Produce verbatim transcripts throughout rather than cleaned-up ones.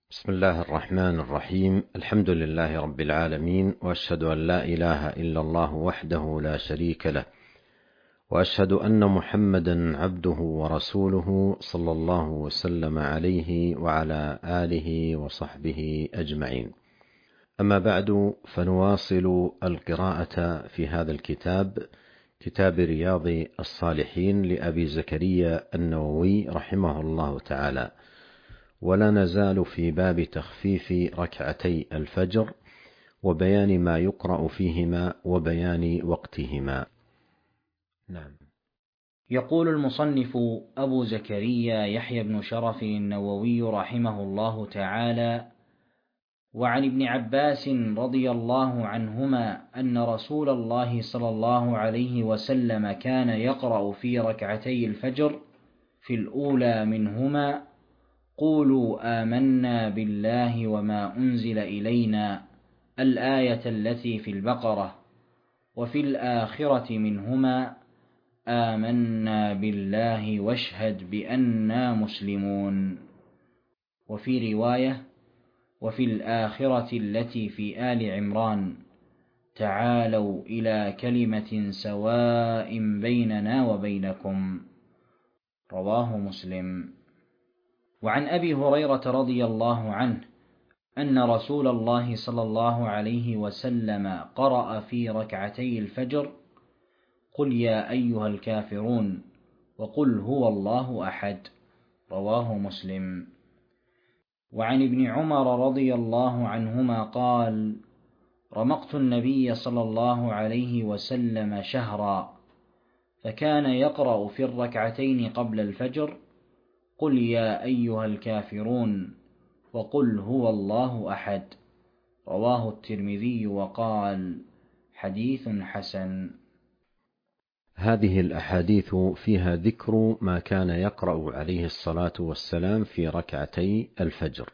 بسم الله الرحمن الرحيم. الحمد لله رب العالمين، وأشهد أن لا إله إلا الله وحده لا شريك له، وأشهد أن محمدا عبده ورسوله صلى الله وسلم عليه وعلى آله وصحبه أجمعين. أما بعد، فنواصل القراءة في هذا الكتاب، كتاب رياض الصالحين لأبي زكريا النووي رحمه الله تعالى، ولا نزال في باب تخفيف ركعتي الفجر وبيان ما يقرأ فيهما وبيان وقتهما. نعم. يقول المصنف أبو زكريا يحيى بن شرف النووي رحمه الله تعالى: وعن ابن عباس رضي الله عنهما أن رسول الله صلى الله عليه وسلم كان يقرأ في ركعتي الفجر في الأولى منهما: قولوا آمنا بالله وما أنزل إلينا، الآية التي في البقرة، وفي الآخرة منهما: آمنا بالله واشهد بأننا مسلمون. وفي رواية: وفي الآخرة التي في آل عمران: تعالوا إلى كلمة سواء بيننا وبينكم. رواه مسلم. وعن أبي هريرة رضي الله عنه أن رسول الله صلى الله عليه وسلم قرأ في ركعتي الفجر: قل يا أيها الكافرون، وقل هو الله أحد. رواه مسلم. وعن ابن عمر رضي الله عنهما قال: رمقت النبي صلى الله عليه وسلم شهرا، فكان يقرأ في الركعتين قبل الفجر: قل يا أيها الكافرون، وقل هو الله أحد. رواه الترمذي وقال: حديث حسن. هذه الأحاديث فيها ذكر ما كان يقرأ عليه الصلاة والسلام في ركعتي الفجر.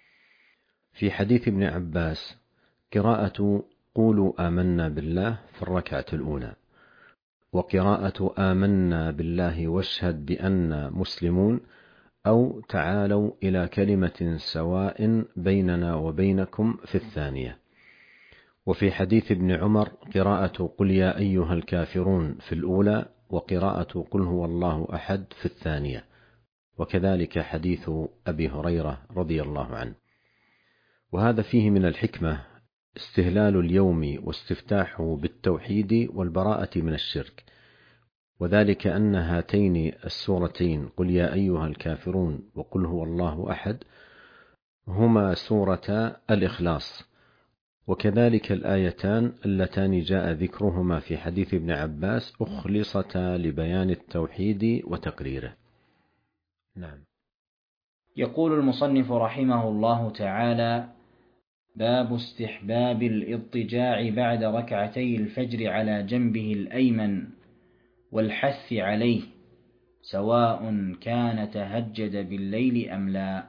في حديث ابن عباس قراءة قولوا آمنا بالله في الركعة الأولى، وقراءة آمنا بالله واشهد بأننا مسلمون، أو تعالوا إلى كلمة سواء بيننا وبينكم في الثانية. وفي حديث ابن عمر قراءة قل يا أيها الكافرون في الأولى، وقراءة قل هو الله أحد في الثانية. وكذلك حديث أبي هريرة رضي الله عنه. وهذا فيه من الحكمة استهلال اليوم واستفتاحه بالتوحيد والبراءة من الشرك، وذلك أن هاتين السورتين قل يا أيها الكافرون وقل هو الله أحد هما سورة الإخلاص، وكذلك الآيتان اللتان جاء ذكرهما في حديث ابن عباس أخلصتا لبيان التوحيد وتقريره. نعم. يقول المصنف رحمه الله تعالى: باب استحباب الاضطجاع بعد ركعتي الفجر على جنبه الأيمن، والحث عليه، سواء كان تهجد بالليل أم لا.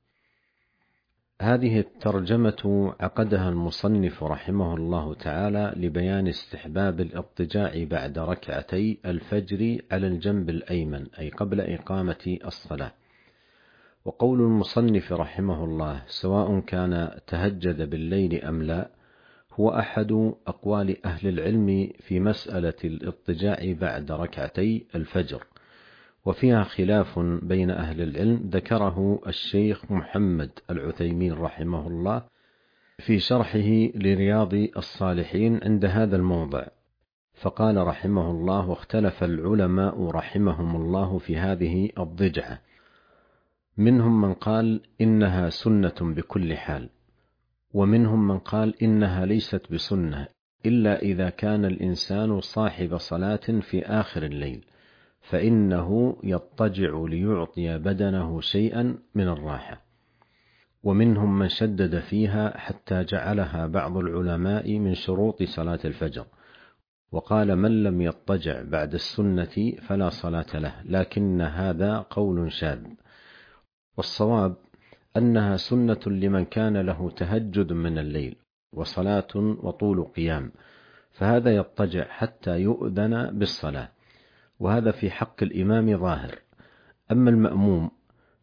هذه الترجمة عقدها المصنف رحمه الله تعالى لبيان استحباب الاضطجاع بعد ركعتي الفجر على الجنب الأيمن، أي قبل إقامة الصلاة. وقول المصنف رحمه الله سواء كان تهجد بالليل أم لا هو أحد أقوال أهل العلم في مسألة الاضطجاع بعد ركعتي الفجر، وفيها خلاف بين أهل العلم ذكره الشيخ محمد العثيمين رحمه الله في شرحه لرياض الصالحين عند هذا الموضع، فقال رحمه الله: واختلف العلماء رحمهم الله في هذه الضجعة، منهم من قال إنها سنة بكل حال، ومنهم من قال إنها ليست بسنة إلا إذا كان الإنسان صاحب صلاة في آخر الليل، فإنه يضطجع ليعطي بدنه شيئا من الراحة. ومنهم من شدد فيها حتى جعلها بعض العلماء من شروط صلاة الفجر، وقال من لم يضطجع بعد السنة فلا صلاة له، لكن هذا قول شاذ. والصواب أنها سنة لمن كان له تهجد من الليل وصلاة وطول قيام، فهذا يضطجع حتى يؤذن بالصلاة، وهذا في حق الإمام ظاهر. أما المأموم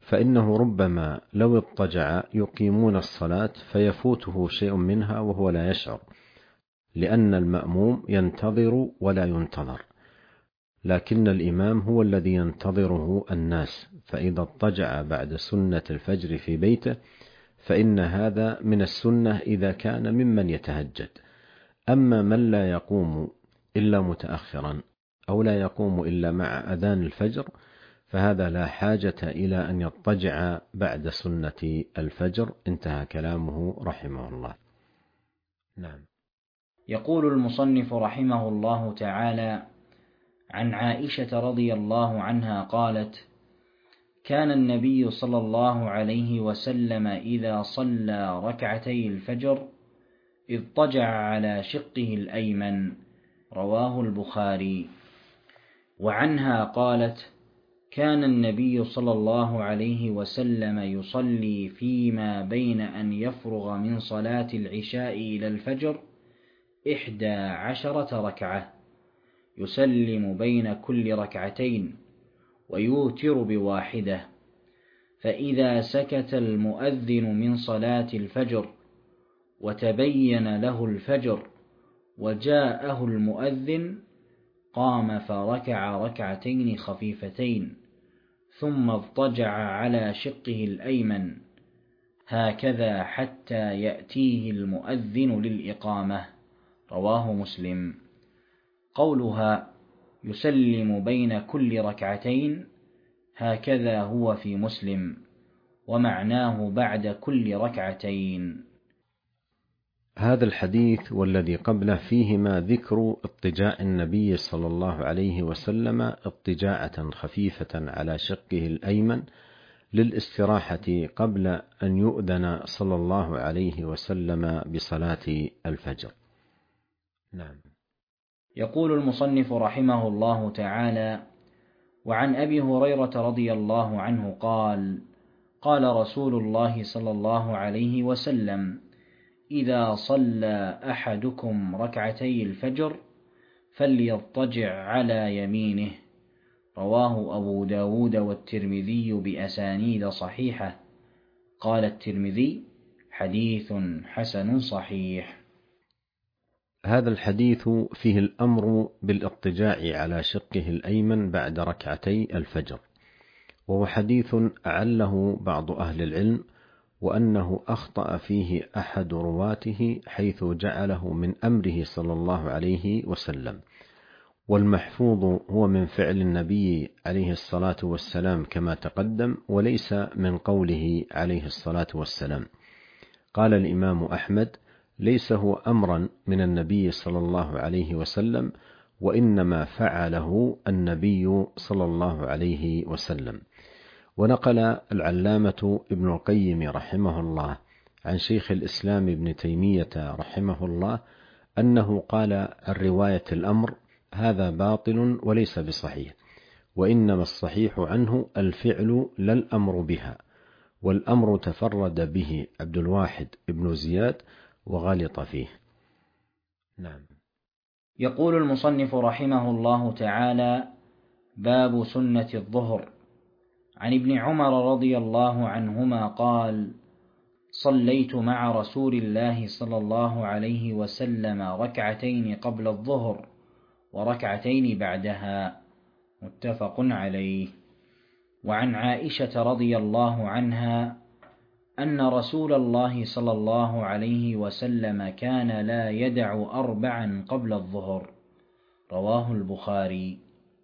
فإنه ربما لو اضطجع يقيمون الصلاة فيفوته شيء منها وهو لا يشعر، لأن المأموم ينتظر ولا ينتظر، لكن الإمام هو الذي ينتظره الناس، فإذا اضطجع بعد سنة الفجر في بيته فإن هذا من السنة إذا كان ممن يتهجد. أما من لا يقوم إلا متأخرا أو لا يقوم إلا مع أذان الفجر فهذا لا حاجة إلى أن يضطجع بعد سنة الفجر. انتهى كلامه رحمه الله. نعم. يقول المصنف رحمه الله تعالى: عن عائشة رضي الله عنها قالت: كان النبي صلى الله عليه وسلم إذا صلى ركعتي الفجر اضطجع على شقه الأيمن. رواه البخاري. وعنها قالت: كان النبي صلى الله عليه وسلم يصلي فيما بين أن يفرغ من صلاة العشاء إلى الفجر إحدى عشرة ركعة، يسلم بين كل ركعتين ويوتر بواحدة، فإذا سكت المؤذن من صلاة الفجر وتبين له الفجر وجاءه المؤذن قام فركع ركعتين خفيفتين ثم اضطجع على شقه الأيمن، هكذا حتى يأتيه المؤذن للإقامة. رواه مسلم. قولها يسلم بين كل ركعتين هكذا هو في مسلم، ومعناه بعد كل ركعتين. هذا الحديث والذي قبله فيهما ذكر اضطجاع النبي صلى الله عليه وسلم اضطجاعة خفيفة على شقه الأيمن للاستراحة قبل أن يؤذن صلى الله عليه وسلم بصلاة الفجر. نعم. يقول المصنف رحمه الله تعالى: وعن أبي هريرة رضي الله عنه قال: قال رسول الله صلى الله عليه وسلم: إذا صلى أحدكم ركعتي الفجر فليضطجع على يمينه. رواه أبو داود والترمذي بأسانيد صحيحة. قال الترمذي: حديث حسن صحيح. هذا الحديث فيه الأمر بالاضطجاع على شقه الأيمن بعد ركعتي الفجر، وهو حديث أعله بعض أهل العلم، وأنه أخطأ فيه أحد رواته حيث جعله من أمره صلى الله عليه وسلم، والمحفوظ هو من فعل النبي عليه الصلاة والسلام كما تقدم، وليس من قوله عليه الصلاة والسلام. قال الإمام أحمد: ليس هو أمرا من النبي صلى الله عليه وسلم، وإنما فعله النبي صلى الله عليه وسلم. ونقل العلامة ابن القيم رحمه الله عن شيخ الإسلام ابن تيمية رحمه الله أنه قال: الرواية الأمر هذا باطل وليس بصحيح، وإنما الصحيح عنه الفعل لا الأمر بها، والأمر تفرد به عبد الواحد ابن زياد وغلط فيه. نعم. يقول المصنف رحمه الله تعالى: باب سنة الظهر. عن ابن عمر رضي الله عنهما قال: صليت مع رسول الله صلى الله عليه وسلم ركعتين قبل الظهر وركعتين بعدها. متفق عليه. وعن عائشة رضي الله عنها أن رسول الله صلى الله عليه وسلم كان لا يدع أربعا قبل الظهر. رواه البخاري.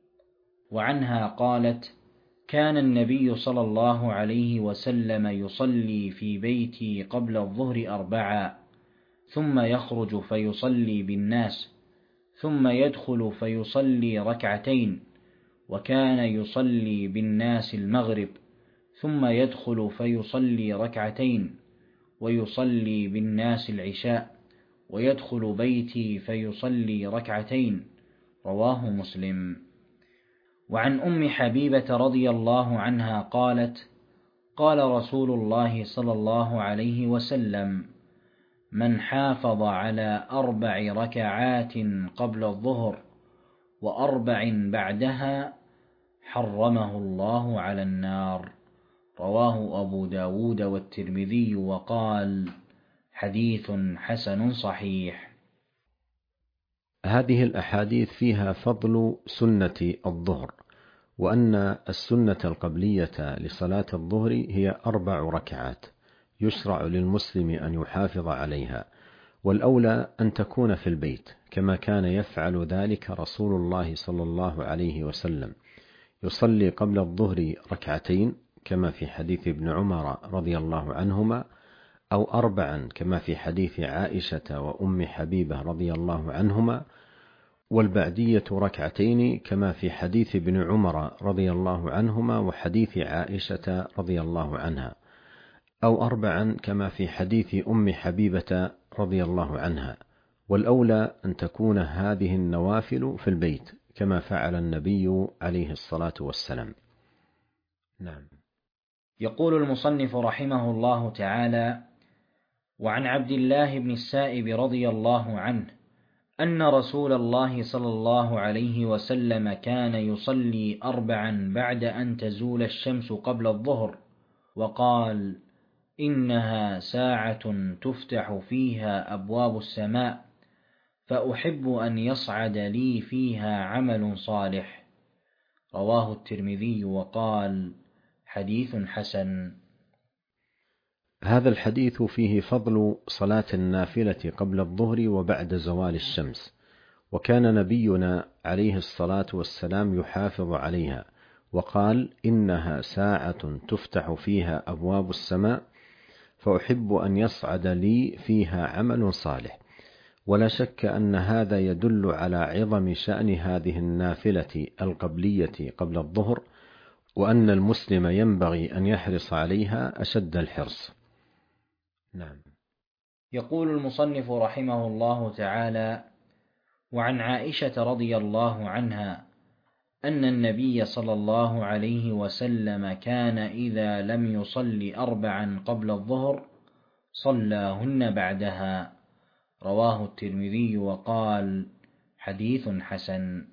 وعنها قالت: كان النبي صلى الله عليه وسلم يصلي في بيتي قبل الظهر أربعا، ثم يخرج فيصلي بالناس، ثم يدخل فيصلي ركعتين، وكان يصلي بالناس المغرب، ثم يدخل فيصلي ركعتين، ويصلي بالناس العشاء، ويدخل بيتي فيصلي ركعتين. رواه مسلم. وعن أم حبيبة رضي الله عنها قالت: قال رسول الله صلى الله عليه وسلم: من حافظ على أربع ركعات قبل الظهر وأربع بعدها حرمه الله على النار. رواه أبو داود والترمذي وقال حديث حسن صحيح. هذه الأحاديث فيها فضل سنة الظهر، وأن السنة القبلية لصلاة الظهر هي أربع ركعات يشرع للمسلم أن يحافظ عليها، والأولى أن تكون في البيت كما كان يفعل ذلك رسول الله صلى الله عليه وسلم، يصلي قبل الظهر ركعتين كما في حديث ابن عمر رضي الله عنهما، أو أربعا كما في حديث عائشة وأم حبيبة رضي الله عنهما، والبعدية ركعتين كما في حديث ابن عمر رضي الله عنهما وحديث عائشة رضي الله عنها، أو أربعا كما في حديث أم حبيبة رضي الله عنها. والأولى أن تكون هذه النوافل في البيت كما فعل النبي عليه الصلاة والسلام. نعم. يقول المصنف رحمه الله تعالى: وعن عبد الله بن السائب رضي الله عنه أن رسول الله صلى الله عليه وسلم كان يصلي أربعا بعد أن تزول الشمس قبل الظهر، وقال: إنها ساعة تفتح فيها أبواب السماء، فأحب أن يصعد لي فيها عمل صالح. رواه الترمذي وقال حديث حسن. هذا الحديث فيه فضل صلاة النافلة قبل الظهر وبعد زوال الشمس، وكان نبينا عليه الصلاة والسلام يحافظ عليها، وقال: إنها ساعة تفتح فيها أبواب السماء، فأحب أن يصعد لي فيها عمل صالح. ولا شك أن هذا يدل على عظم شأن هذه النافلة القبلية قبل الظهر، وأن المسلم ينبغي أن يحرص عليها أشد الحرص. نعم. يقول المصنف رحمه الله تعالى: وعن عائشة رضي الله عنها أن النبي صلى الله عليه وسلم كان إذا لم يصل أربعا قبل الظهر صلاهن بعدها. رواه الترمذي وقال حديث حسن.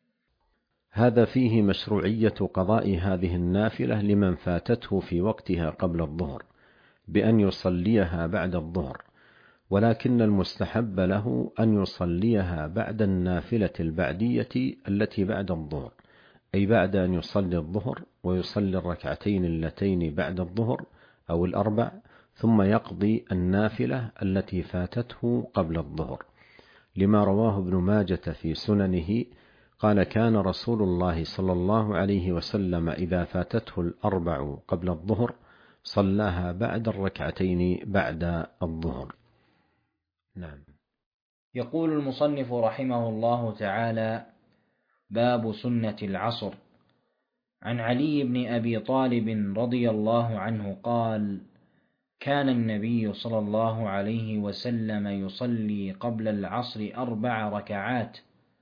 هذا فيه مشروعية قضاء هذه النافلة لمن فاتته في وقتها قبل الظهر بأن يصليها بعد الظهر، ولكن المستحب له أن يصليها بعد النافلة البعدية التي بعد الظهر، أي بعد أن يصلي الظهر ويصلي الركعتين اللتين بعد الظهر أو الأربع، ثم يقضي النافلة التي فاتته قبل الظهر، لما رواه ابن ماجة في سننه قال: كان رسول الله صلى الله عليه وسلم إذا فاتته الأربع قبل الظهر صلاها بعد الركعتين بعد الظهر. نعم. يقول المصنف رحمه الله تعالى: باب سنة العصر. عن علي بن أبي طالب رضي الله عنه قال: كان النبي صلى الله عليه وسلم يصلي قبل العصر أربع ركعات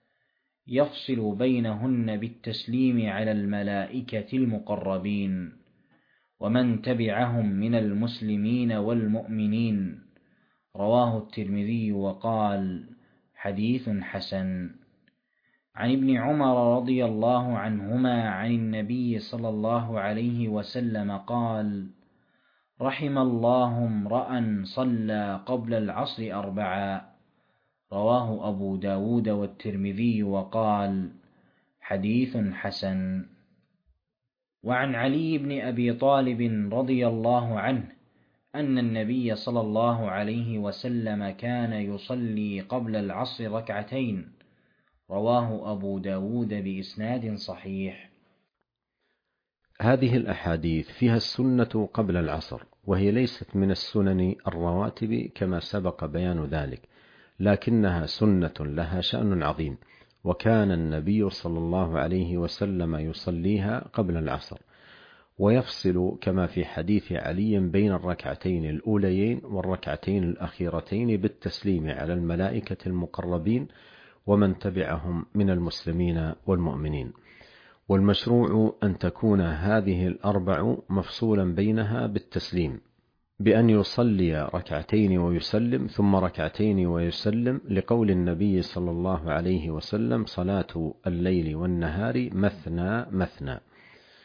يفصل بينهن بالتسليم على الملائكة المقربين ومن تبعهم من المسلمين والمؤمنين. رواه الترمذي وقال حديث حسن. عن ابن عمر رضي الله عنهما عن النبي صلى الله عليه وسلم قال: رحم الله امرأ صلى قبل العصر أربعا. رواه أبو داود والترمذي وقال حديث حسن. وعن علي بن أبي طالب رضي الله عنه أن النبي صلى الله عليه وسلم كان يصلي قبل العصر ركعتين. رواه أبو داود بإسناد صحيح. هذه الأحاديث فيها السنة قبل العصر، وهي ليست من السنن الرواتب كما سبق بيان ذلك، لكنها سنة لها شأن عظيم، وكان النبي صلى الله عليه وسلم يصليها قبل العصر، ويفصل كما في حديث علي بين الركعتين الأوليين والركعتين الأخيرتين بالتسليم على الملائكة المقربين ومن تبعهم من المسلمين والمؤمنين. والمشروع أن تكون هذه الأربع مفصولا بينها بالتسليم، بأن يصلي ركعتين ويسلم ثم ركعتين ويسلم، لقول النبي صلى الله عليه وسلم: صلاة الليل والنهار مثنى مثنى.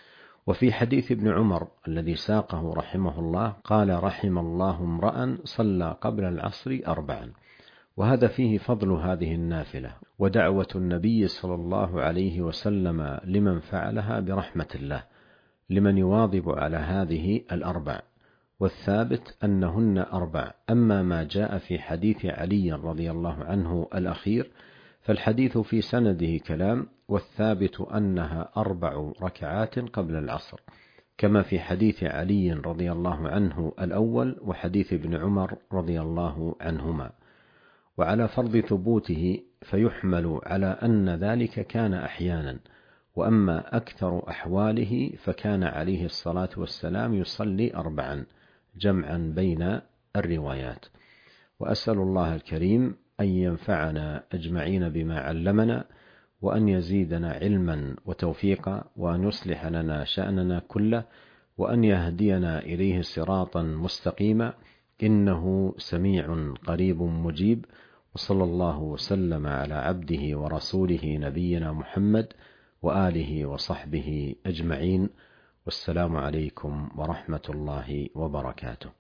وفي حديث ابن عمر الذي ساقه رحمه الله قال: رحم الله امرأ صلى قبل العصر أربعا. وهذا فيه فضل هذه النافلة ودعوة النبي صلى الله عليه وسلم لمن فعلها برحمة الله، لمن يواظب على هذه الأربع. والثابت أنهن أربع. أما ما جاء في حديث علي رضي الله عنه الأخير فالحديث في سنده كلام، والثابت أنها أربع ركعات قبل العصر، كما في حديث علي رضي الله عنه الأول وحديث ابن عمر رضي الله عنهما. وعلى فرض ثبوته فيحمل على أن ذلك كان أحيانا، وأما أكثر أحواله فكان عليه الصلاة والسلام يصلي أربعا، جمعا بين الروايات. وأسأل الله الكريم أن ينفعنا أجمعين بما علمنا، وأن يزيدنا علما وتوفيقا، وأن يصلح لنا شأننا كله، وأن يهدينا إليه صراطا مستقيما، إنه سميع قريب مجيب. وصلى الله وسلم على عبده ورسوله نبينا محمد وآله وصحبه أجمعين، والسلام عليكم ورحمة الله وبركاته.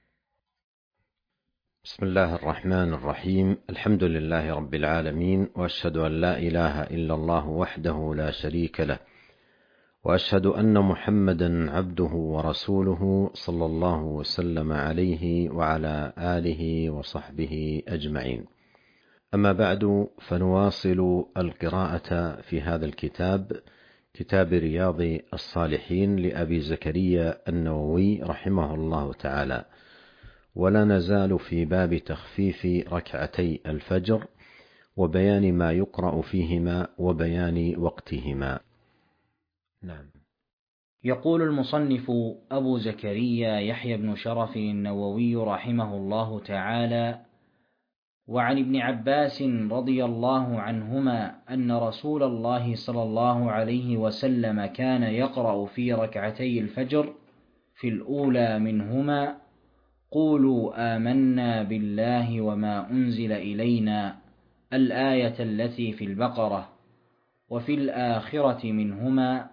بسم الله الرحمن الرحيم. الحمد لله رب العالمين، وأشهد أن لا إله إلا الله وحده لا شريك له، وأشهد أن محمدا عبده ورسوله صلى الله وسلم عليه وعلى آله وصحبه أجمعين. أما بعد، فنواصل القراءة في هذا الكتاب، كتاب رياض الصالحين لأبي زكريا النووي رحمه الله تعالى، ولا نزال في باب تخفيف ركعتي الفجر وبيان ما يقرأ فيهما وبيان وقتهما. نعم. يقول المصنف أبو زكريا يحيى بن شرف النووي رحمه الله تعالى: وعن ابن عباس رضي الله عنهما أن رسول الله صلى الله عليه وسلم كان يقرأ في ركعتي الفجر في الأولى منهما: قولوا آمنا بالله وما أنزل إلينا، الآية التي في البقرة، وفي الآخرة منهما: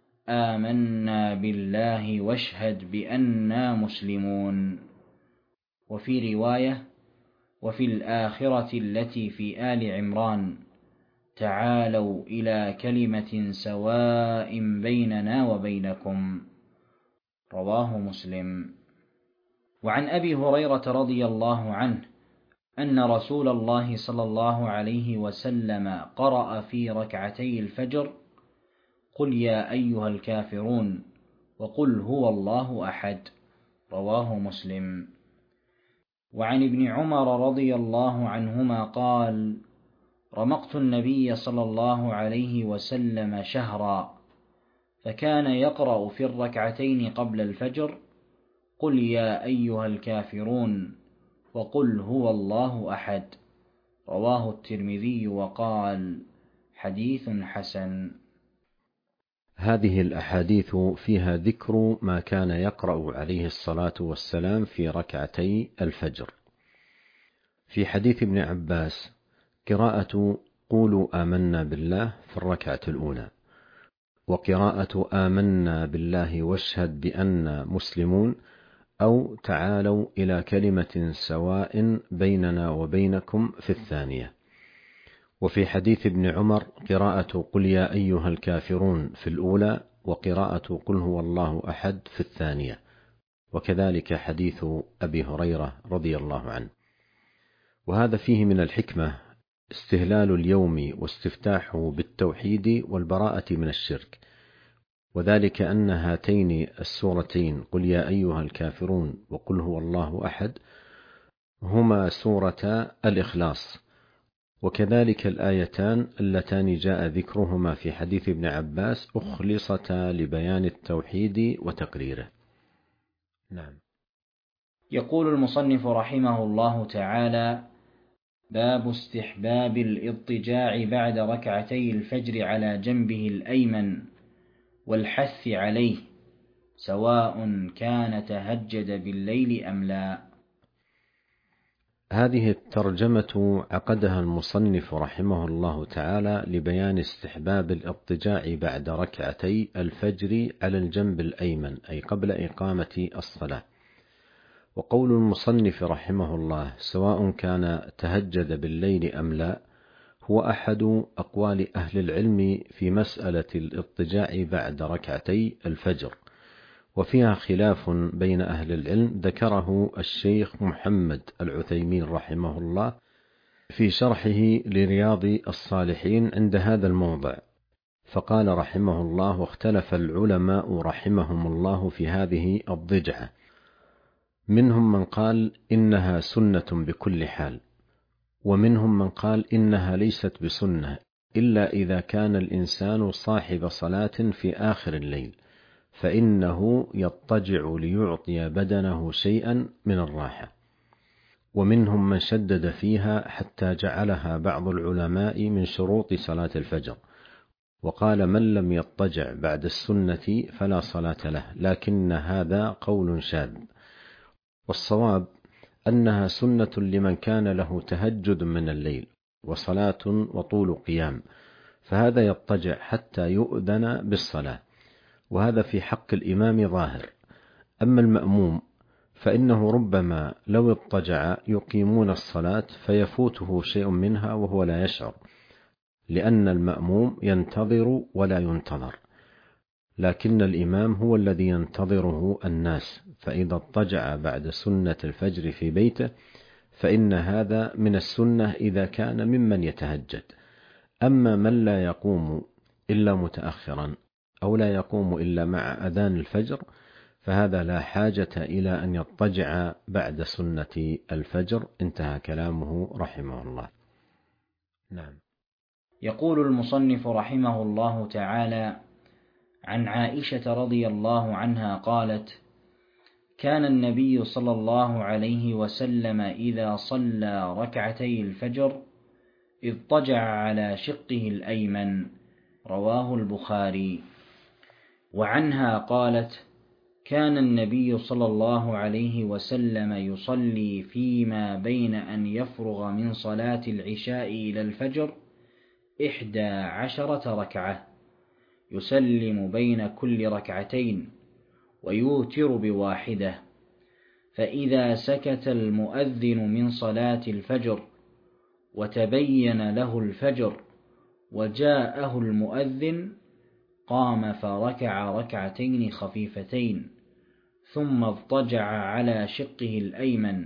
آمنا بالله واشهد بأننا مسلمون. وفي رواية: وفي الآخرة التي في آل عمران: تعالوا إلى كلمة سواء بيننا وبينكم. رواه مسلم. وعن أبي هريرة رضي الله عنه أن رسول الله صلى الله عليه وسلم قرأ في ركعتي الفجر: قل يا أيها الكافرون، وقل هو الله أحد. رواه مسلم. وعن ابن عمر رضي الله عنهما قال: رمقت النبي صلى الله عليه وسلم شهرا، فكان يقرأ في الركعتين قبل الفجر: قل يا أيها الكافرون، وقل هو الله أحد. رواه الترمذي وقال: حديث حسن. هذه الأحاديث فيها ذكر ما كان يقرأ عليه الصلاة والسلام في ركعتي الفجر. في حديث ابن عباس قراءة قولوا آمنا بالله في الركعة الأولى، وقراءة آمنا بالله واشهد بأننا مسلمون، أو تعالوا إلى كلمة سواء بيننا وبينكم في الثانية. وفي حديث ابن عمر قراءة قل يا أيها الكافرون في الأولى، وقراءة قل هو الله أحد في الثانية. وكذلك حديث أبي هريرة رضي الله عنه. وهذا فيه من الحكمة استهلال اليوم واستفتاحه بالتوحيد والبراءة من الشرك، وذلك أن هاتين السورتين قل يا أيها الكافرون وقل هو الله أحد هما سورة الإخلاص، وكذلك الآيتان اللتان جاء ذكرهما في حديث ابن عباس أخلصتا لبيان التوحيد وتقريره. نعم. يقول المصنف رحمه الله تعالى: باب استحباب الاضطجاع بعد ركعتي الفجر على جنبه الأيمن، والحث عليه، سواء كان تهجد بالليل أم لا. هذه الترجمة عقدها المصنف رحمه الله تعالى لبيان استحباب الاضطجاع بعد ركعتي الفجر على الجنب الأيمن، أي قبل إقامة الصلاة. وقول المصنف رحمه الله سواء كان تهجد بالليل أم لا هو أحد أقوال أهل العلم في مسألة الاضطجاع بعد ركعتي الفجر، وفيها خلاف بين أهل العلم ذكره الشيخ محمد العثيمين رحمه الله في شرحه لرياض الصالحين عند هذا الموضع، فقال رحمه الله: واختلف العلماء رحمهم الله في هذه الضجعة، منهم من قال إنها سنة بكل حال، ومنهم من قال إنها ليست بسنة إلا إذا كان الإنسان صاحب صلاة في آخر الليل، فإنه يضطجع ليعطي بدنه شيئا من الراحة. ومنهم من شدد فيها حتى جعلها بعض العلماء من شروط صلاة الفجر، وقال من لم يضطجع بعد السنة فلا صلاة له، لكن هذا قول شاذ. والصواب أنها سنة لمن كان له تهجد من الليل وصلاة وطول قيام، فهذا يضطجع حتى يؤذن بالصلاة، وهذا في حق الإمام ظاهر. أما المأموم فإنه ربما لو اضطجع يقيمون الصلاة فيفوته شيء منها وهو لا يشعر، لأن المأموم ينتظر ولا ينتظر، لكن الإمام هو الذي ينتظره الناس، فإذا اضطجع بعد سنة الفجر في بيته فإن هذا من السنة إذا كان ممن يتهجد. أما من لا يقوم إلا متأخرا أو لا يقوم إلا مع أذان الفجر فهذا لا حاجة إلى أن يضطجع بعد سنة الفجر. انتهى كلامه رحمه الله. نعم. يقول المصنف رحمه الله تعالى: عن عائشة رضي الله عنها قالت: كان النبي صلى الله عليه وسلم إذا صلى ركعتي الفجر اضطجع على شقه الأيمن، رواه البخاري. وعنها قالت: كان النبي صلى الله عليه وسلم يصلي فيما بين أن يفرغ من صلاة العشاء إلى الفجر إحدى عشرة ركعة، يسلم بين كل ركعتين ويوتر بواحدة، فإذا سكت المؤذن من صلاة الفجر وتبين له الفجر وجاءه المؤذن قام فركع ركعتين خفيفتين ثم اضطجع على شقه الأيمن،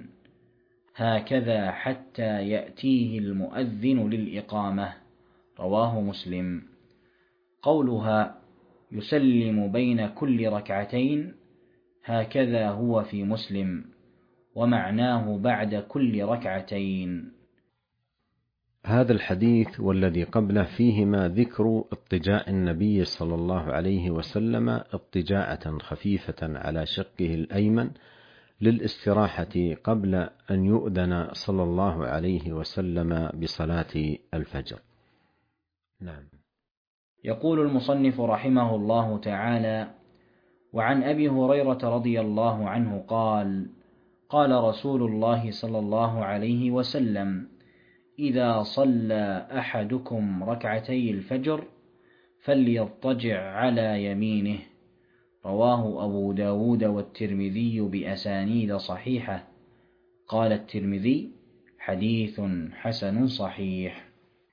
هكذا حتى يأتيه المؤذن للإقامة، رواه مسلم. قولها يسلم بين كل ركعتين هكذا هو في مسلم، ومعناه بعد كل ركعتين. هذا الحديث والذي قبله فيهما ذكر اضطجاع النبي صلى الله عليه وسلم اضطجاعة خفيفة على شقه الأيمن للاستراحة قبل أن يؤذن صلى الله عليه وسلم بصلاة الفجر. نعم. يقول المصنف رحمه الله تعالى: وعن أبي هريرة رضي الله عنه قال: قال رسول الله صلى الله عليه وسلم: إذا صلى أحدكم ركعتي الفجر فليضطجع على يمينه، رواه أبو داود والترمذي بأسانيد صحيحة. قال الترمذي: حديث حسن صحيح.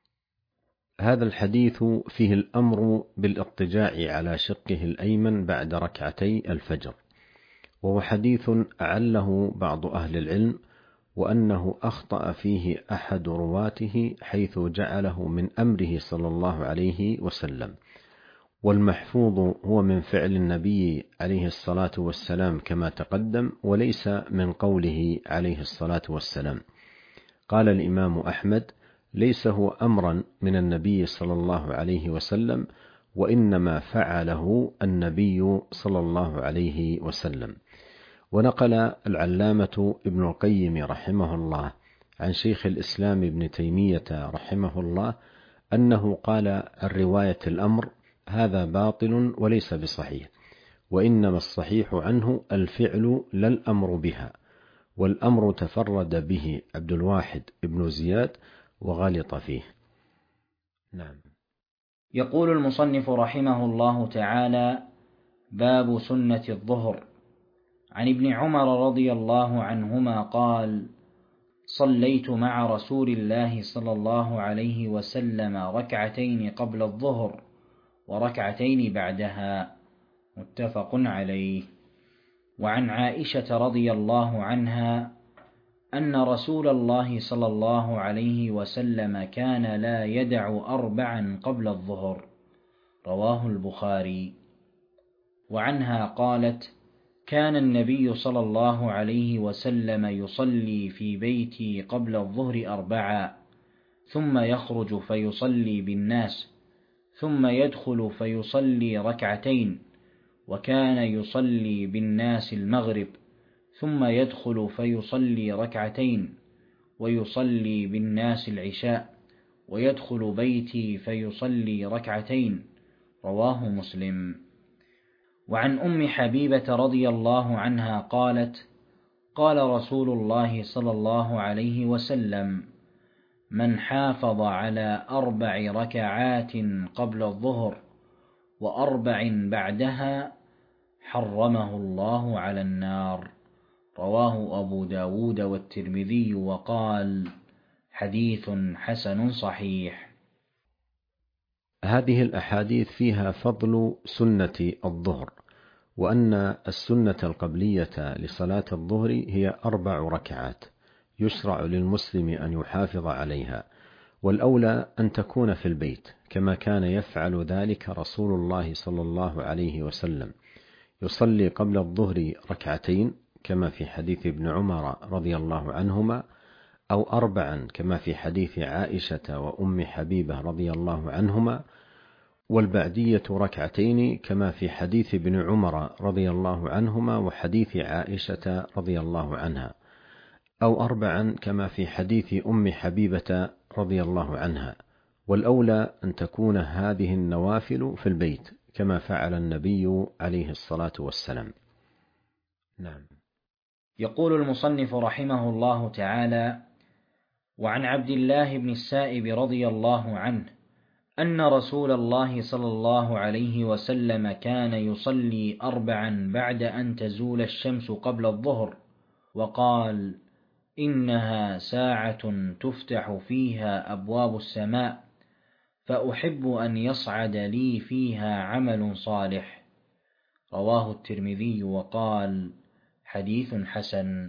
هذا الحديث فيه الأمر بالاضطجاع على شقه الأيمن بعد ركعتي الفجر، وهو حديث أعله بعض أهل العلم، وأنه أخطأ فيه أحد رواته حيث جعله من أمره صلى الله عليه وسلم، والمحفوظ هو من فعل النبي عليه الصلاة والسلام كما تقدم، وليس من قوله عليه الصلاة والسلام. قال الإمام أحمد: ليس هو أمرا من النبي صلى الله عليه وسلم، وإنما فعله النبي صلى الله عليه وسلم. ونقل العلامة ابن القيم رحمه الله عن شيخ الإسلام ابن تيمية رحمه الله أنه قال: الرواية الأمر هذا باطل وليس بصحيح، وإنما الصحيح عنه الفعل لا الأمر بها، والأمر تفرد به عبد الواحد بن زياد وغلط فيه. نعم. يقول المصنف رحمه الله تعالى: باب سنة الظهر. عن ابن عمر رضي الله عنهما قال: صليت مع رسول الله صلى الله عليه وسلم ركعتين قبل الظهر وركعتين بعدها، متفق عليه. وعن عائشة رضي الله عنها أن رسول الله صلى الله عليه وسلم كان لا يدع أربعا قبل الظهر، رواه البخاري. وعنها قالت: كان النبي صلى الله عليه وسلم يصلي في بيتي قبل الظهر أربعا، ثم يخرج فيصلي بالناس، ثم يدخل فيصلي ركعتين، وكان يصلي بالناس المغرب، ثم يدخل فيصلي ركعتين، ويصلي بالناس العشاء، ويدخل بيتي فيصلي ركعتين، رواه مسلم. وعن أم حبيبة رضي الله عنها قالت: قال رسول الله صلى الله عليه وسلم: من حافظ على أربع ركعات قبل الظهر وأربع بعدها حرمه الله على النار، رواه أبو داود والترمذي وقال: حديث حسن صحيح. هذه الأحاديث فيها فضل سنة الظهر، وأن السنة القبلية لصلاة الظهر هي أربع ركعات يشرع للمسلم أن يحافظ عليها، والأولى أن تكون في البيت كما كان يفعل ذلك رسول الله صلى الله عليه وسلم، يصلي قبل الظهر ركعتين كما في حديث ابن عمر رضي الله عنهما، أو أربعا كما في حديث عائشة وأم حبيبة رضي الله عنهما، والبعدية ركعتين كما في حديث ابن عمر رضي الله عنهما وحديث عائشة رضي الله عنها، أو أربعا كما في حديث أم حبيبة رضي الله عنها. والأولى أن تكون هذه النوافل في البيت كما فعل النبي عليه الصلاة والسلام. نعم. يقول المصنف رحمه الله تعالى: وعن عبد الله بن السائب رضي الله عنه أن رسول الله صلى الله عليه وسلم كان يصلي أربعا بعد أن تزول الشمس قبل الظهر، وقال: إنها ساعة تفتح فيها أبواب السماء، فأحب أن يصعد لي فيها عمل صالح، رواه الترمذي وقال: حديث حسن.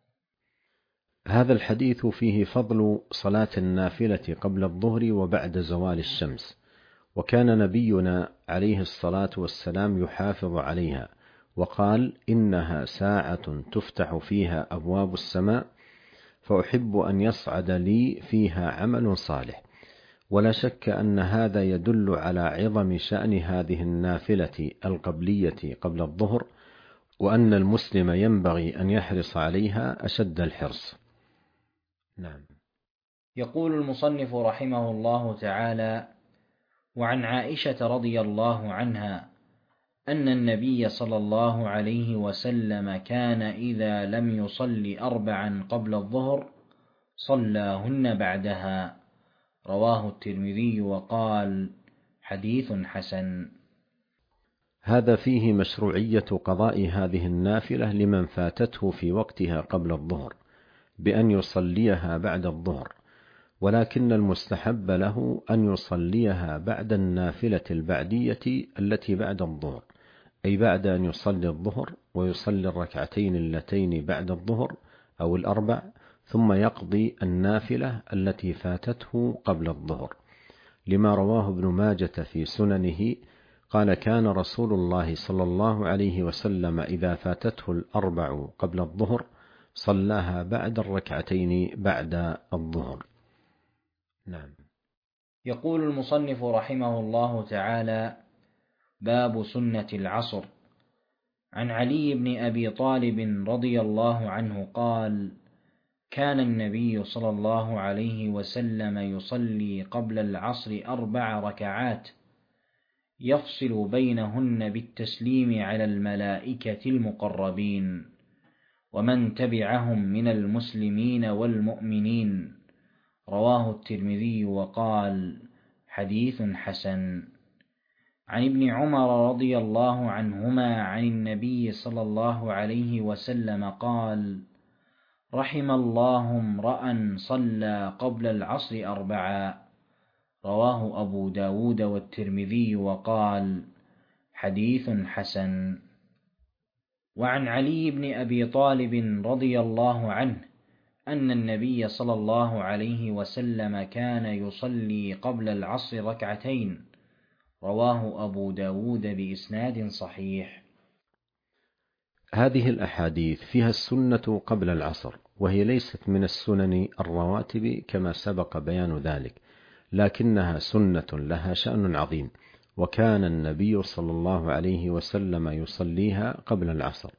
هذا الحديث فيه فضل صلاة النافلة قبل الظهر وبعد زوال الشمس، وكان نبينا عليه الصلاة والسلام يحافظ عليها، وقال: إنها ساعة تفتح فيها أبواب السماء، فأحب أن يصعد لي فيها عمل صالح. ولا شك أن هذا يدل على عظم شأن هذه النافلة القبلية قبل الظهر، وأن المسلم ينبغي أن يحرص عليها أشد الحرص. نعم. يقول المصنف رحمه الله تعالى: وعن عائشة رضي الله عنها أن النبي صلى الله عليه وسلم كان إذا لم يصل أربعا قبل الظهر صلاهن بعدها، رواه الترمذي وقال: حديث حسن. هذا فيه مشروعية قضاء هذه النافلة لمن فاتته في وقتها قبل الظهر بأن يصليها بعد الظهر، ولكن المستحب له أن يصليها بعد النافلة البعدية التي بعد الظهر، أي بعد أن يصلي الظهر ويصلي الركعتين اللتين بعد الظهر أو الأربع، ثم يقضي النافلة التي فاتته قبل الظهر، لما رواه ابن ماجة في سننه قال: كان رسول الله صلى الله عليه وسلم إذا فاتته الأربع قبل الظهر صلاها بعد الركعتين بعد الظهر. نعم. يقول المصنف رحمه الله تعالى: باب سنة العصر. عن علي بن أبي طالب رضي الله عنه قال: كان النبي صلى الله عليه وسلم يصلي قبل العصر أربع ركعات يفصل بينهن بالتسليم على الملائكة المقربين، ومن تبعهم من المسلمين والمؤمنين. رواه الترمذي وقال: حديث حسن. عن ابن عمر رضي الله عنهما عن النبي صلى الله عليه وسلم قال: رحم الله امرأ صلى قبل العصر أربعا. رواه أبو داود والترمذي وقال: حديث حسن. وعن علي بن أبي طالب رضي الله عنه أن النبي صلى الله عليه وسلم كان يصلي قبل العصر ركعتين. رواه أبو داود بإسناد صحيح. هذه الأحاديث فيها السنة قبل العصر، وهي ليست من السنن الرواتب كما سبق بيان ذلك، لكنها سنة لها شأن عظيم، وكان النبي صلى الله عليه وسلم يصليها قبل العصر،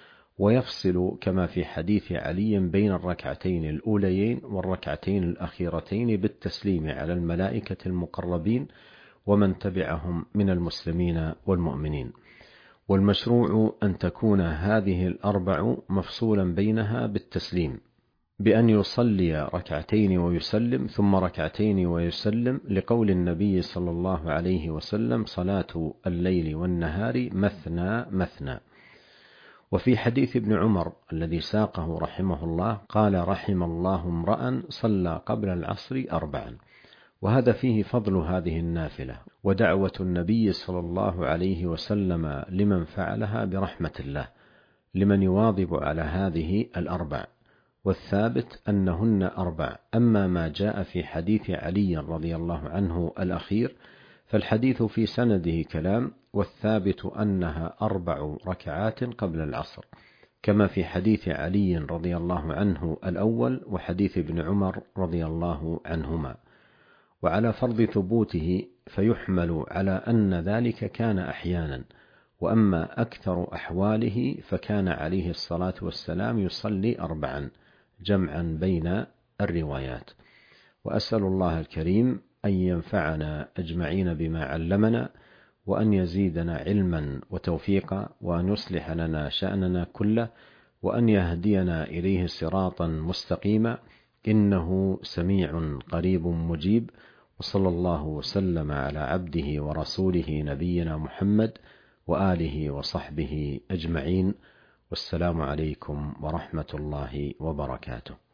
ويفصل كما في حديث علي بين الركعتين الأوليين والركعتين الأخيرتين بالتسليم على الملائكة المقربين ومن تبعهم من المسلمين والمؤمنين. والمشروع أن تكون هذه الأربع مفصولا بينها بالتسليم، بأن يصلي ركعتين ويسلم ثم ركعتين ويسلم، لقول النبي صلى الله عليه وسلم: صلاة الليل والنهار مثنى مثنى. وفي حديث ابن عمر الذي ساقه رحمه الله قال: رحم الله امرأ صلى قبل العصر أربعا. وهذا فيه فضل هذه النافلة ودعوة النبي صلى الله عليه وسلم لمن فعلها برحمة الله، لمن يواظب على هذه الأربع. والثابت أنهن أربع. أما ما جاء في حديث علي رضي الله عنه الأخير فالحديث في سنده كلام، والثابت أنها أربع ركعات قبل العصر، كما في حديث علي رضي الله عنه الأول وحديث ابن عمر رضي الله عنهما. وعلى فرض ثبوته فيحمل على أن ذلك كان أحيانا، وأما أكثر أحواله فكان عليه الصلاة والسلام يصلي أربعا، جمعا بين الروايات. وأسأل الله الكريم أن ينفعنا أجمعين بما علمنا، وأن يزيدنا علما وتوفيقا، وأن يصلح لنا شأننا كله، وأن يهدينا إليه صراطا مستقيما، إنه سميع قريب مجيب. وصلى الله وسلم على عبده ورسوله نبينا محمد وآله وصحبه أجمعين، والسلام عليكم ورحمة الله وبركاته.